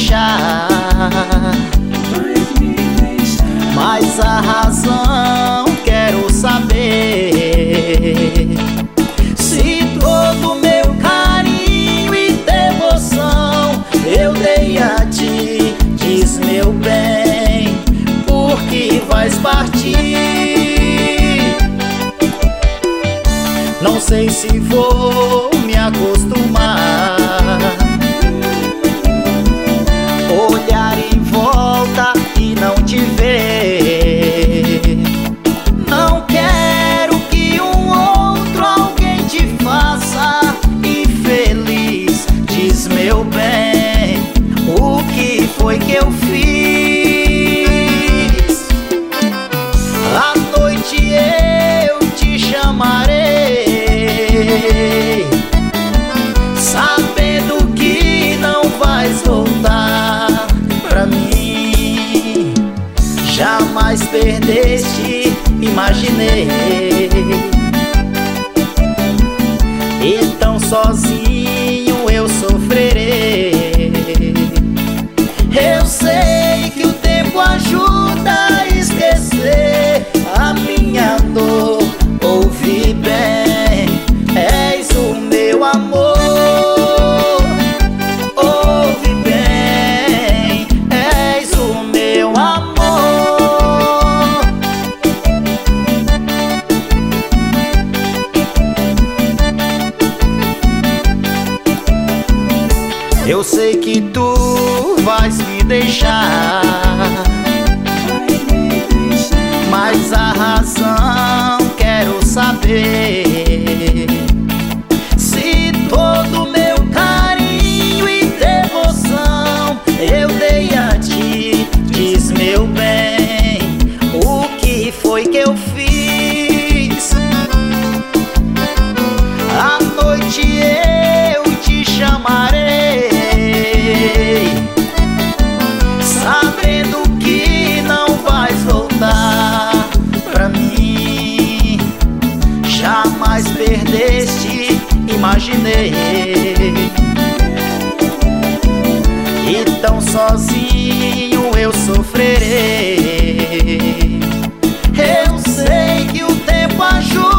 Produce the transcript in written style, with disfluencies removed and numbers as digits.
deixar, mas a razão quero saber. Se todo meu carinho e devoção eu dei a ti, diz meu bem, por que vais partir? Não sei se vou me acostumar, olhar em volta e não te ver. Não quero que um outro alguém te faça infeliz, diz meu bem, o que foi que eu fiz? À noite eu te chamarei, sabendo que não vais voltar pra mim. Jamais perdeste, imaginei. Então sozinho eu sofrerei. Eu sei que o tempo ajuda a esquecer a minha dor. Ouve bem, és o meu amor. Ouve bem, és o meu amor. Eu sei que tu vais me deixar, mas a razão quero saber. Se todo meu carinho e devoção eu dei a ti, diz meu bem, o que foi que eu fiz? À noite eu te chamarei, sabendo que não vais voltar pra mim. Jamais perdeste, imaginei. Então sozinho eu sofrerei. Eu sei que o tempo ajuda